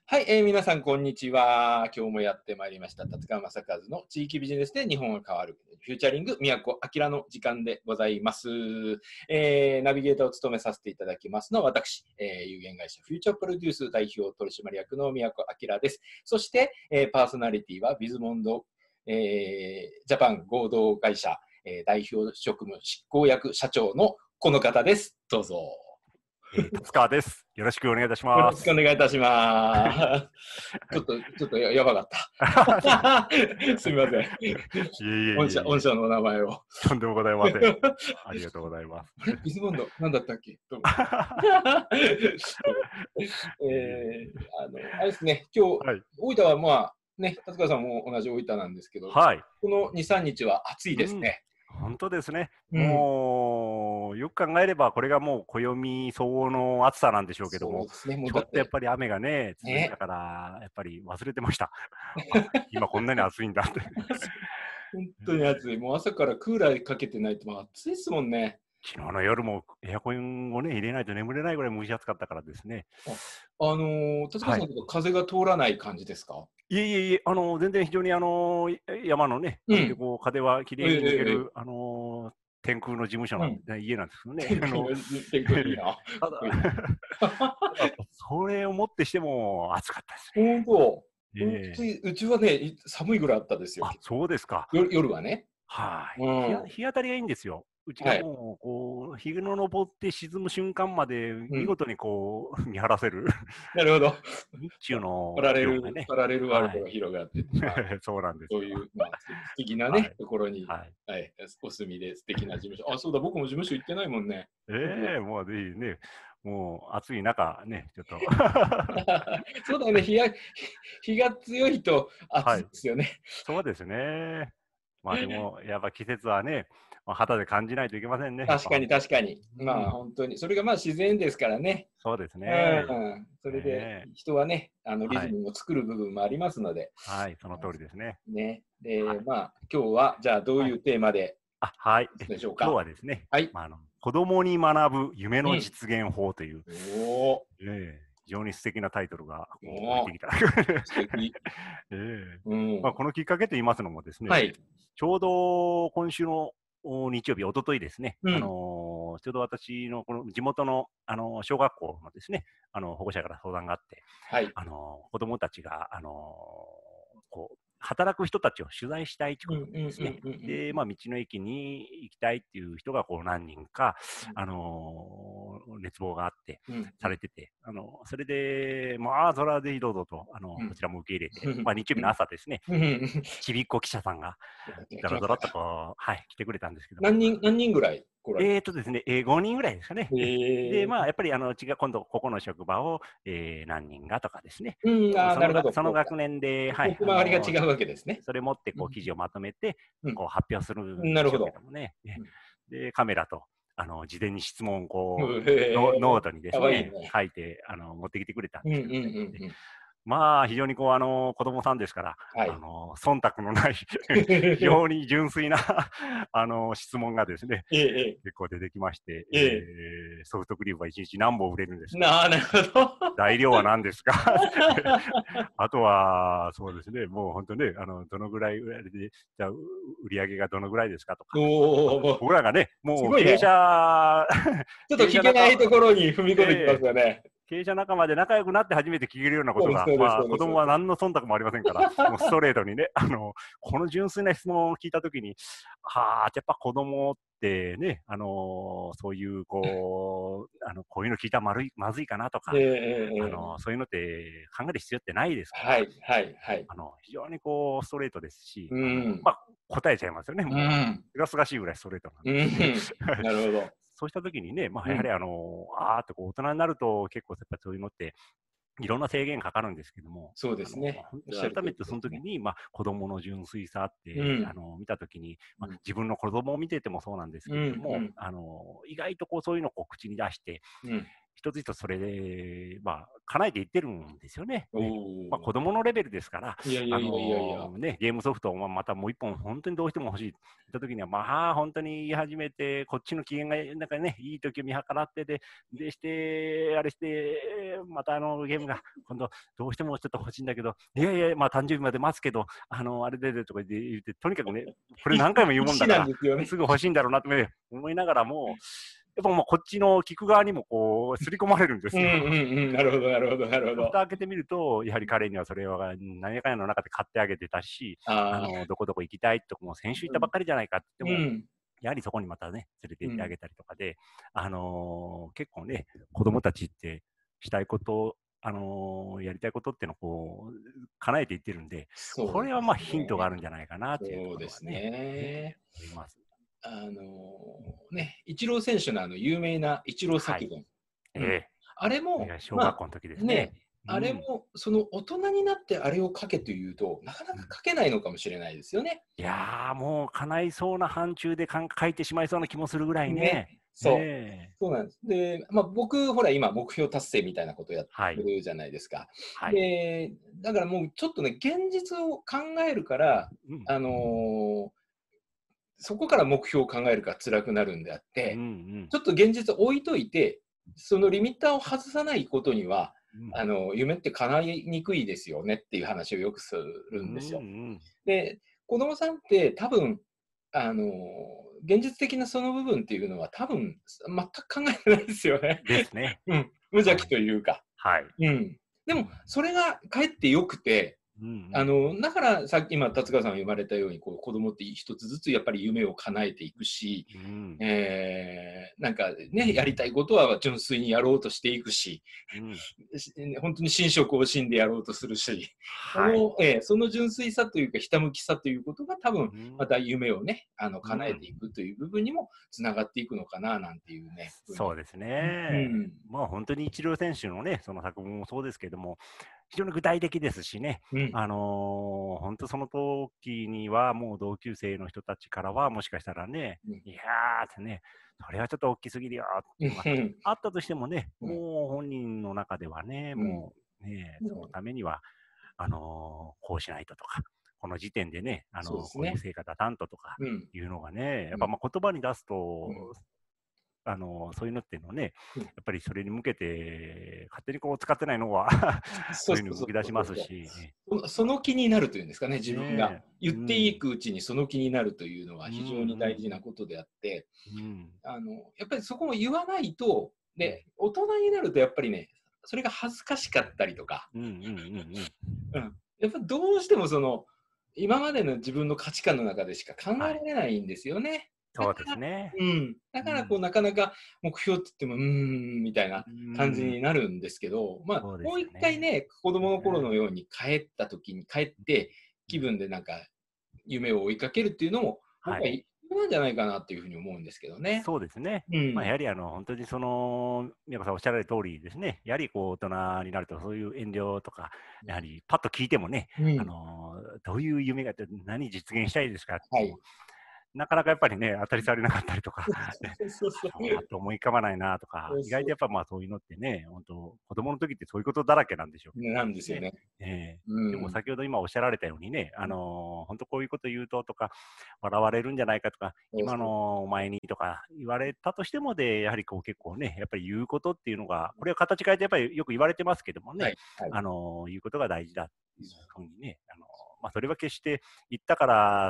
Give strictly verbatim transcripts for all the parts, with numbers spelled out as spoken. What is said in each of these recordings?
はい、えー皆さん、こんにちは。今日もやってまいりました。立川正和の地域ビジネスで日本が変わる。フューチャリング宮古明の時間でございます。えーナビゲーターを務めさせていただきますのは、私、えー有限会社フューチャープロデュース代表取締役の宮古明です。そして、えーパーソナリティはビズモンド、えージャパン合同会社、えー代表職務執行役社長のこの方です。どうぞ。 えー、達川です。よろしくお願いいたしよろます。 しくお願いいたします。ちょっと、ちょっとややばかった。すみません。 いえいえい御社、 えいえ、 御社の名前を。 とんでもございません。ありがとうございます。 あれビズボンド、なんだったっけと思ってえーあの、あれですね、今日、 はい。 大分はまあ、ね、達川さんも同じ大分なんですけど、 はい。 このに、さんにちは暑いですうん、 ね。 本当ですね。 うん。 もう、よく考えれば、これがもう暦相応の暑さなんでしょうけども、 そうですね、もうちょだって、 っとやっぱり雨がね、続いね。 たから、やっぱり忘れてました。あ、今こんなに暑いんだって。 本当に暑い。もう朝からクーラーかけてないともう暑いですもんね。 昨日の夜もエアコンをね、入れないと眠れないぐらい蒸し暑かったからですね。 あ、あのー、達川はい。 さんとか風が通らない感じですか？ いえいえいえ、あの、全然非常にあの、山のね、 うん。 上でこう風はきれいええに抜けえええる、あの、天空の事務所なんうん。 で家なんですけどね。 天あの、 空の天空いいな。かただ、 っこいいな。 ただそれをもってしても暑かったです本当。うね。ええ。 ちうちはね、い寒いぐらいあったですよ。 あ、そうですか。 夜夜はね。 はい。日あうん。 日当たりがいいんですよ。うちがはい。 もう、こう、日の昇って沈む瞬間までうん。 見事にこう見晴らせるなるほど。 日中のパラレル気温がね。 パラレルワールはい。 ドが広がってて、まあ、 そうなんですよ。 そういう、まあ、す素敵なね、 はい。 ところに、 はい。 はい、お住みで素敵な事務所。あ、そうだ、僕も事務所行ってないもんね。 ええ、もうぜひね、もう暑い中ね、ちょっとそうだよね、日が日が強いと暑いはい、 ですよね。 そうですね。まあでも、やっぱ季節はね、まあ、肌で感じないといけませんね、やっ確かにぱ本当。 確かに。 うん、 まあ本当に。それがまあ自然ですからね。 そうですね。 うん。それでねえ、 人はね、あのリはい、 ズムを作る部分もありますので。 はい、その通りですね。 ね。で、 はい、 まあ今日はじゃあどうはい。 いうテーマであ、はい。えでしょう今日か。 はですね、 はい。 まあ、あの子供に学ぶ夢のうん。 実現法という、 おお。 ええ、非常に素敵なタイトルがこう降りおお。 てきた。 素敵。 ええ、 うん。 まあ、このきっかけと言いますのもですね、 はい。 ちょうど今週のお日曜日、おとといですね、あのうん。 ーちょうど私のこの地元の、あのー小学校のですね、あの保護者から相談があって、 はい。 あのー子どもたちが、あのーこう働く人たちを取材したいといううんうんことでですね、 うんうんで、 うんまあ、道の駅に行きたいっていう人がこう何人か、 うんあのー熱望があって、 うんされてて、あのそれで、まあ、それはぜひどうぞと、あのうんこちらも受け入れて、 うんまあ、日曜日の朝ですね、 うんうん。 ちびっこ記者さんが、だ来ましたか。 らだらっとこう、はい、来てくれたんですけども、 何人何人ぐらい来られえーとですね、えー、ごにんぐらいですかね。 た？ で、 ええ。 まあ、やっぱり、あの、違う、今度、ここの職場を、えー何人がとかですね、 うん、ああ、 そのが、 なるほど。 その学そうか。 年で、はい、 役あの、 回りが違うわけですね。 それ持って、 うんこう、記事をまとめて、 うんこう、発表するうん。 んでしょうけなるほど。 どもね。ねうん。 で、カメラと、あの、事前に質問を、こうん、 う、ノへえ、 ノートにでかすね、 わいいね。 書いて、あの、持ってきてくれたんうんうんですけどね。でうんうん。 まあ、非常にこう、あの、子供さんですから、 はい。 あの、忖度のない非常に純粋なあの、質問がですね、 えええ結構出てきまして、 え、ええ。 えーソフトクリームはいちにち何本売れるんですかとなあ、なるほど。 材料は何ですかあとは、そうですね、もう本当ね、あの、どのぐらい売られて、じゃあ、う売り上げがどのぐらいですかとか、まあおお、もう、 僕らがね、もう経営すごいね。 者ちょっと経営者仲聞けないところに踏み込んできまええすよね。 経営者仲間で仲良くなって初めて聞けるようなこそうです、 とが、 そうです、 まあ、 そうです、そう子供は何の忖度もありませんから、もうストレートにね、あの、この純粋な質問を聞いたときに、はあ、やっぱ子供ってね、あの、そういう、こう、あの、こういうの聞いたらまるいまずいかなとか、 ええええええ。 あの、そういうのって考える必要ってないですから、 はいはいはい。 あの、非常にこう、ストレートですし、 うあの、 ん。 まあ、答えちゃいますよね、 うもう。 ん。 すがすがしいぐらいストレートなんうで。 ん。なるほど。 そうしたときにね、まあ、 うん。 やはりあの、あーってこう、大人になると結構やっぱそういうのって、いろんな制限かかるんですけども、 そうであの、 すね。 本おっしゃる通当に改めてそりですね。 の時に、まあ、子供の純粋さって、あうん。 の、見た時に、まあ、 うん。 自分の子供を見ててもそうなんですうん。 けれども、 うん。 あの、意外とこう、そういうのをこう口に出して、 うん。 一つ一つそれで、まあ、叶えていってるんですよね。ねおまあ、子供のレベルですから、あいやいやいやいやいや。 のね、ゲームソフトをまたもう一本、本当にどうしても欲しいって言った時には、まあ、本当に言い始めて、こっちの機嫌が、なんかね、いい時を見計らってで、でして、あれして、またあのゲームが、今度、どうしてもちょっと欲しいんだけど、いやいや、まあ、誕生日まで待つけど、あの、あれででとか言って、とにかくね、これ何回も言うもんだから、 必死なんですよね。 すぐ欲しいんだろうなってね思いながらも、やっぱもうこっちの聞く側にもこう、刷り込まれるんですよ。 うんうんうん。なるほど、なるほど、なるほど。 蓋開けてみると、やはり彼にはそれは何やかんやの中で買ってあげてたし、あああ。 の、どこどこ行きたいとかも先週行ったばっかりじゃないかって言っても、 うん。 やはりそこにまたね、連れてうん。 行ってあげたりとかで、あのー結構ね、子供たちってしたいこと、あのーやりたいことっていうのをこう、叶えていってるんで、これはそうですまあヒントがあね。 るんじゃないかなっていうとそうですころはね、えね。 ー思います。 あのね、イチロー選手のあの有名なイチローはい。 作文。うん。 えあれえいも、 や小まあ、 学校の時ですね。 ね、 うん。 あれもその大人になってあれを書けというと、なかなかうん書けないのかもしれないですよね。 いやー、もう叶いそうな範疇でかん書いてしまいそうな気もするぐらいね、 ね。 そう。 ええそうなんです。で、まあ、僕、ほら、今、目標達成みたいなことやってはい。 るじゃないですか。 はい。 で、だからもうちょっとね、現実を考えるから、 うん。 あの、そこから目標を考えるから辛くなるんであっうんうて、 ん。 ちょっと現実を置いといて、そのリミッターを外さないことには、 うん。 あの、夢って叶いにくいですよねっていう話をよくすうんうるんですよ。 ん。 で、子供さんって多分、あの、現実的なその部分っていうのは多分、全く考えてないですよね。 ですね。 うん、無邪気はい。 というか。 はい。 うん。でも、それがかえって良くて、 うんうん。 あの、だからさっき今達川さんが言われたように、こう子供って一つずつやっぱり夢を叶えていくし、 うん。 えーなんかね、やりたいことは純粋にやろうとしていくし、 うん。 し本当に寝食を惜しんでやろうとするし、そはい。 の、えーその純粋さというか、ひたむきさということが多分、 うん。 また夢をね、あの、 うん。 叶えていくという部分にもつながっていくのかな、なんていうね、ふうに。 そうですうね。 ん。 まあ本当にイチロー選手のね、その作文もそうですけども、非常に具体的ですしね、 うん。 あのー、本当その時にはもう同級生の人たちからはもしかしたらね、 うん。 いやーってね、それはちょっと大きすぎるよっていうのがうん。 あったとしてもね、 うん。 もう本人の中ではね、 うん。 もうね、そのもう、 ためには、あのーこうしないととか、この時点でね、あのーこういうそうですね。 成果だたんととかうん。 いうのがね、やっうん。 ぱまあ言葉に出すうん。 と、あの、そういうのっていうのはね、 うん。 やっぱりそれに向けて、勝手にこう使ってないのはそういうのそうそうそう動き出しますそうそう。 し、 そのその気になるというんですかね、自分が。 ねえ、 言っていうん、 くうちにその気になるというのはうん、う非常に大ん、 事なことであって、 うん、 あの、やっぱりそこを言わないと、 うん、 で、大人になるとやっぱりね、それが恥ずかしかったりとか、 うん、うん、うん、 うん。やっぱどうしてもその、今までの自分の価値観の中でしか考えらはい、 れないんですよね。だそうですからね。 うん。だからこううん、 なかなか目標って言っても、うーん、みたいなう感じん、 になるんですけど、まあ、 そうですもう一回よね。 ね、子供の頃ねのように帰った時に帰って気うん分でなんか夢を追いかけるっていうのも、僕はい。 は必要なんじゃないかなっていうふうに思うんですけどね。 そうですね。まあ、やうん。 はりあの本当にその、宮子さんおっしゃられる通りですね、やはりこう大人になると、そういう遠慮とか、やはりパッと聞いてもね、あうん。 のどういう夢があって、何実現したいですかって言っても、 はい。 なかなかやっぱりね、当たり障りなかったりとか、ねそうそうそう。 あのパッと思い浮かばないなとか、 そうそう。 意外とやっぱまあそういうのってね、本当、子供の時ってそういうことだらけなんでしょうけどなんですよね。 ね。 ええでもうん。 先ほど今おっしゃられたようにね、あの本当こういうこと言うととか、笑われるんじゃないかとか、今そうそう。 のお前にとか言われたとしてもで、やはりこう結構ね、やっぱり言うことっていうのが、これは形変えてやっぱりよく言われてますけどもね、 はい、はい。 あの言うことが大事だっていうふうにね、あのまあ、それは決して言ったから、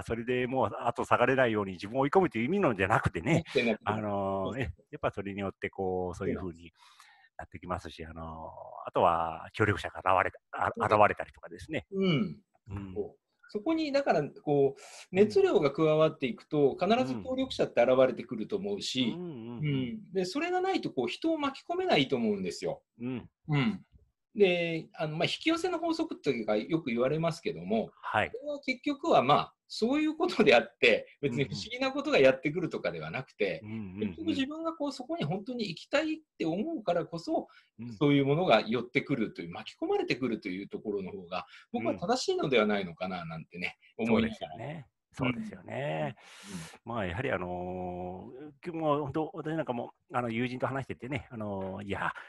それでもう後下がれないように自分を追い込むという意味のじゃなくてね、 なくてなくて。 あのえそうそうそう。 やっぱそれによってこう、そうそうなんです。 いうふうになってきますし、あのあとは協力者が現れたあそうです。 現れたりとかですね。 うん。 うん。 こう、そこにだからこう、 うん。 熱量が加わっていくと、必ずうん。 協力者って現れてくると思ううんうんうし、うん。 ん。で、それがないとこう人を巻き込めないと思うんですよ。 うん。 うん。で、あの、まあ、引き寄せの法則っていうか、よく言われますけども、 はい。 これは結局は、まあ、そういうことであって、別に不思うんうん。 議なことがやってくるとかではなくて、 うんうんう結局ん。 自分がこう、そこに本当に行きたいって思うからこそ、 うん。 そういうものが寄ってくるという、巻き込まれてくるというところの方が、僕はうん。 正しいのではないのかななんてね、思そうですいながら。 よね。 うん。 そうですよね。 うん。 まあ、やはりあのー、きもう本当、私なんかも、あの、友人と話しててね、あのー、いや、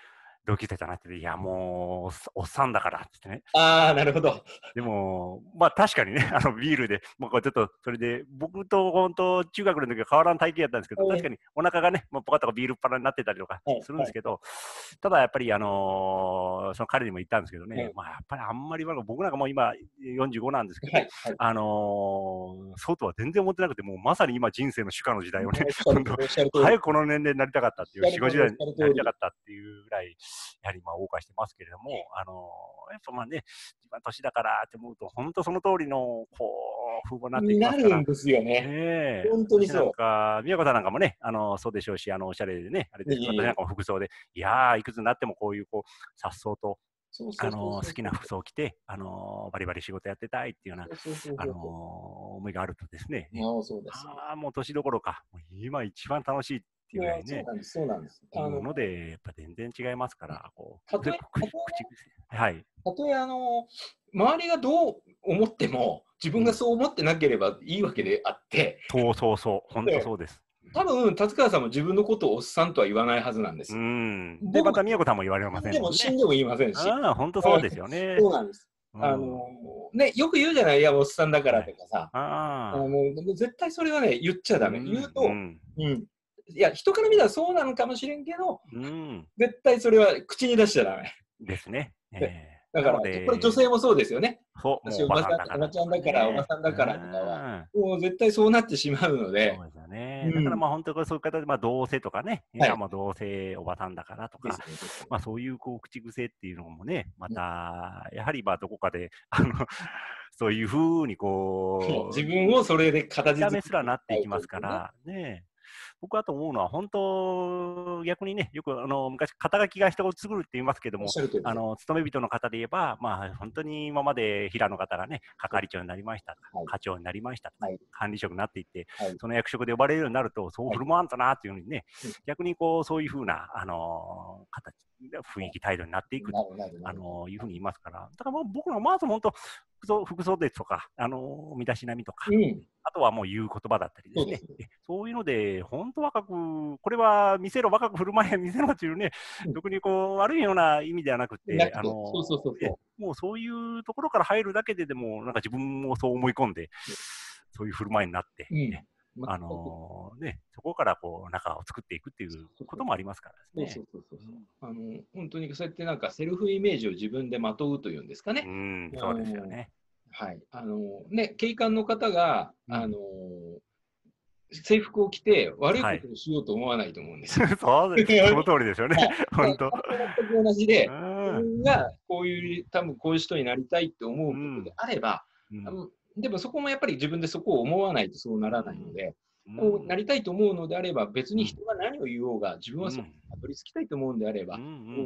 同級生と話してて、いや、もうおっさ、おっさんだからって言ってね。 ああ、なるほど。 でも、まあ確かにね、あのビールで、もうこれちょっと、それで、僕と本当、中学の時は変わらん体型やったんですけど、確かにお腹がね、もうポカとかビールっ腹になってたりとかはいするんですけど、ただやっぱり、あのーその彼にも言ったんですけどね、 はいまあやっぱりあんまり、僕なんかもう今よんじゅうごなんですけど、 はいはい。 あのーそうとは全然思ってなくて、もうまさに今人生の主化の時代をね、 おっしゃる本当通り、おっしゃる通り。 早くこの年齢になりたかったっていう、よん、 おっしゃる通り、おっごじゅう代にしゃる通り。 なりたかったっていうぐらい、やはりまあ謳歌してますけれども、あのーやっぱまあね、自分は年だからって思うと、本当その通りの、こう、風貌になっていきますから、 なるんですよねね。 え、私なん本当にそか、宮子さんなんかもね、あの、そうでしょうし、あの、おしゃれでね、あれう。いですけど、 えいえ。 私なんかも服装で、いやー、いくつになってもこういう、こう、颯爽と、 そうそうそうあの、 そうそう。 好きな服装を着て、あの、バリバリ仕事やってたいっていうような、 そうそうそうあの、 そうそ思いがあるとですね、 う。ああ、そうです。 ああ、もう年どころか、もう今一番楽しいっていうぐらもういね、 そうなんです、そうなんです。あの、 思うので、やっぱ全然違いますから、こう、で、 たとえ、 口、口癖。はい。 たとえ、あの、周りがどう思っても、自分がうん。 そう思ってなければいいわけであって、 そうそうそう、本当で、 そうです。 多分、達川さんも自分のことをおっさんとは言わないはずなんでうす。 ん。で、 僕もまた宮子さんも言われま死んでせんもんね。 も死んでも言いませんし。 ああ、本当うん、 そうですよね。 そうなんです。 うあん。 の、ね、よく言うじゃない、いや、おっさんだからはい。 とかさ。あの、 ああ。 もう絶対それはね、言っちゃダメ。言ううん、うと、 ん、 うん。いや、人から見たらそうなのかもしれんけど、 うん。 絶対それは口に出しちゃダメ。 ですね。 で、 ええ。なのだから、これ女で、 性もそうですよね。 そう、もうおば私おばさん、 さんだからとおばちゃんだから、おばかね。 さんだうからとかは、 ん。 もう絶対そうなってしまうので、 そうですよね。だからうん。 まあ本当にそういう形で、まあ同性とかね、いやはい。 もう同性おばさんだからとか、 ですね、ですね。 まあそういうこう口癖っていうのもね、まうん、 た、やはりまあどこかで、あの、そういうふうにこ自分をそれでう、見形た目すら作ってしまなっていきまうというね。 すから、ね。僕はと思うのは、本当、逆にね、よくあの昔、肩書きが人を作るって言いますけどおっも、 しゃる通りです。 あの勤め人の方で言えば、まあ、本当に今まで平の方がね、係長になりましたとか、 はい。 課長になりましたとか、 はい。 管理職になっていって、 はい。 その役職で呼ばれるようになると、そうはい。 振る舞わんとなっていうふうにね、 うん。 逆にこうそういうふうな、あの形、雰囲気、態度になっていくと、 なるなるなある。 のいうふうに言いますから、だからもう僕のまず本当、服装服装ですとか、あの身だしなみとか、 うん。 あとはもう言う言葉だったりですね。 そうですね。 えそういうので、本当若く、これは見せろ、若く振る舞え、見せろっていうね、 うん。 特にこう悪いような意味ではなくて、あなくて、そうそうのえそうそもうそういうところから入るだけででも、なんか自分もそう思い込んで、 う。 そういう振る舞いになって、 うん。 えあ全く。 のね、そこからこう仲を作っていくっていうそうそうこともありますからですね。 そうそうそうそうそう。あの、本当にそうやってなんかセルフイメージを自分でまとうというんですかね。 うん、うん、 あそうですよの、 ね。 はい。あの、ね、警官の方が、 うん、 あの、制服を着て悪いはい。 ことをしようと思わないと思うんですよ。 そうです。その通りですよね。 はい。だ本当。 から発想全く同じうで、自ん、 分がこういう、多分こういう人になりたいって思うん、 うことであれば、 うん、 あのでもそこもやっぱり自分でそこを思わないとそうならないので、 うん、 なりたいと思うのであれば、別うん、 に人が何を言おうが、自分はそこうん、 にたどり着きたいと思うんであれば、 うん、うん、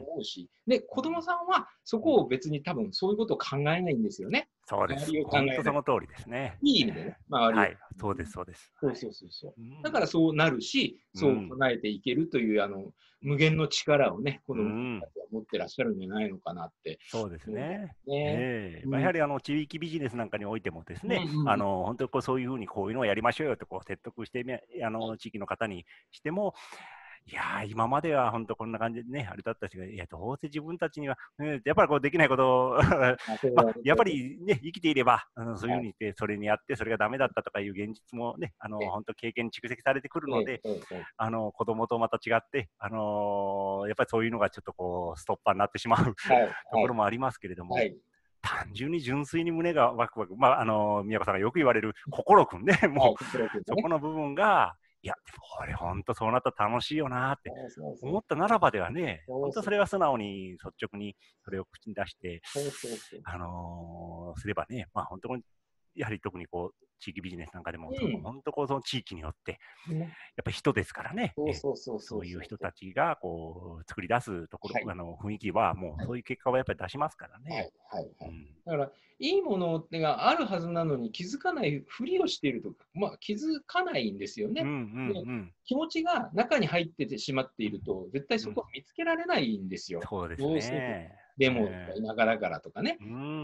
思うし、で、子供さんはそうん。 こを別に多分そういうことを考えないんですよね。 そうです。 周りを考本えない。 当その通りですね。えいい意味でね、周りを。 はい、そうです、そうです。はい。 そうそうそうそう。 うん、 だからそうなるし、そううん、 唱えていけるという、あの、無限の力をね、子う供さんたん、 ちは持ってらっしゃるんじゃないのかなってそうです思うんですね。 ね。 ええまあ、やうん。 はりあの地域ビジネスなんかにおいてもですうんうね、 んうん。 あの本当にこうそういうふうにこういうのをやりましょうよとこう説得してみあはい。 の地域の方にしても、いやー、今までは本当こんな感じでね、あれだったしが、いや、どうせ自分たちには、うんやっぱりこうできないことをあ、それまあ、 はやっぱそうです。 りね、生きていれば、あのそういうふうはい。 に言って、それにやって、それがダメだったとかいう現実もね、あのえ本当経験に蓄積されてくるえ、ええ、 ので、 ええ、ええ。 あの子供とまた違って、あのやっぱりそういうのがちょっとこうストッパーになってしまうはい、 とはい、 ころもありますけれども、 はい。 単純に純粋に胸がワクワク、まあ、あの宮子さんがよく言われる心くんね、もうはい、心君がそね。 この部分が、いや、でもこれ本当そうなったら楽しいよなってそうそうそう。 思ったならばではね、本当そうそう。 それは素直に率直にそれを口に出して、 そうそうそう。 あのーすればね、まあ本当に、やはり特にこう、地域ビジネスなんかでも、そのうん。 本当こう、その地域によって、 ね。 やっぱり人ですからね、 そうえそうそうそそういううそうそう。 人たちがこう作り出すところ、 はい、 あの雰囲気は、もうはい、 そういう結果をやっぱり出しますからね。 はい、はい、はい。 うん、 だから、いいものがあるはずなのに気づかないふりをしていると、まあ、気づかないんですようん、うね。で、 ん、 気持ちが中に入っててしまっていると、絶対うん、うん。 そこは見つけられないんですよ。 そうですどうしても。 ね。 でも田舎だからとかね。 うんうんうん、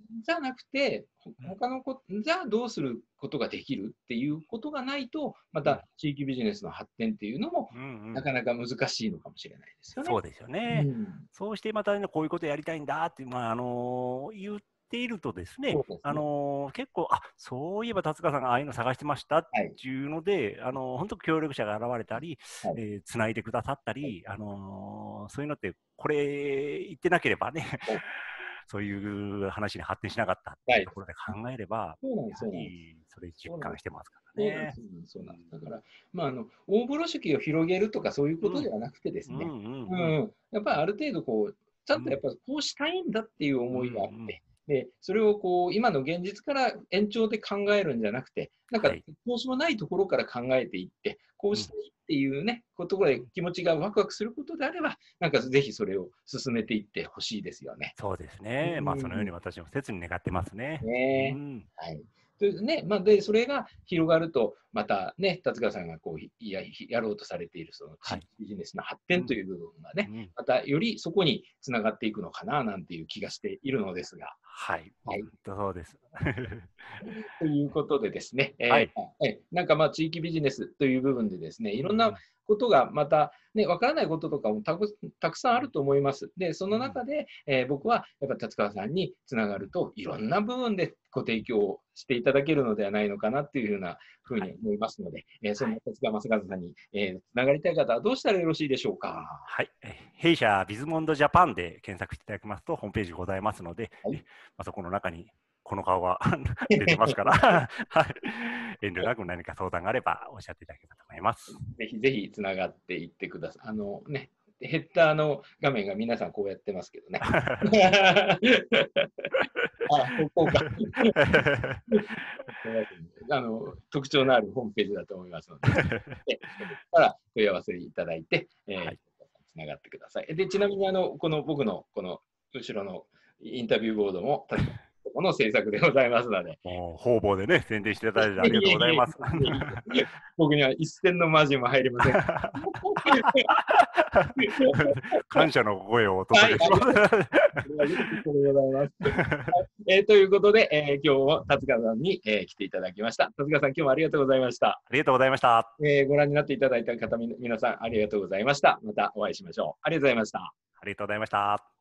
じゃなくて、他のこじゃあどうすることができるっていうことがないと、また地域ビジネスの発展っていうのも、なかなか難しいのかもしれないですよね。 そうですよね。うん、そうしてまた、ね、こういうことやりたいんだって、まああのー、言っているとですね、すねあのー、結構、あ、そういえば達川さんがああいうの探してましたっていうので、はい、あのー、本当協力者が現れたり、はい、えー、つないでくださったり、はい、あのー、そういうのって、これ言ってなければね、はい、そういう話に発展しなかったっていうところで考えれば、そうなんです、それ実感してますからね。 そうなんです。だから、まあ、あの大風呂敷を広げるとかそういうことではなくてですね、やっぱりある程度こう、ちゃんとやっぱこうしたいんだっていう思いがあって、うんうん、でそれをこう今の現実から延長で考えるんじゃなくて、なんかどうしようもないところから考えていって、こうしたいっていうね、ことで気持ちがワクワクすることであれば、なんかぜひそれを進めていってほしいですよね。 そうですね。うん、まあそのように私も切に願ってますね。 ね、うん、はい。でね、まあ、でそれが広がると、またね、達川さんがこうややろうとされているその地域ビジネスの発展という部分がね、はい、またよりそこにつながっていくのかななんていう気がしているのですが。 はい、はい、そうです。 ということでですね、えーはい、なんかまあ地域ビジネスという部分でですね、いろんなことがまたね、わからないこととかもたく、たくさんあると思います。で、その中で、えー、僕はやっぱ達川さんにつながると、いろんな部分でご提供していただけるのではないのかなっていうふうなふうに思いますので、はい、えー、そんな達川正和さんに、えー、つながりたい方はどうしたらよろしいでしょうか。 はい、弊社ビズモンドジャパンで検索していただきますと、ホームページございますので、はい、まあ、そこの中にこの顔が出てますから、はい、遠慮なく何か相談があればおっしゃっていただければと思います。 ぜひぜひつながっていってください。あのね、ヘッダーの画面が皆さんこうやってますけどね。あ、こうか。あの特徴のあるホームページだと思いますので、そこから問い合わせいただいて、えーはい、つながってください。で、ちなみにあのこの僕のこの後ろのインタビューボードもこの制作でございますので。 もう方々でね、宣伝していただいてありがとうございます。 僕には一銭のマージンも入りません。 感謝の声をお届けします。 ということで、えー、今日も達川さんに、えー、来ていただきました。達川さん、今日もありがとうございました。 ありがとうございました。 えー、ご覧になっていただいた方、皆さんありがとうございました。またお会いしましょう。ありがとうございました。 ありがとうございました。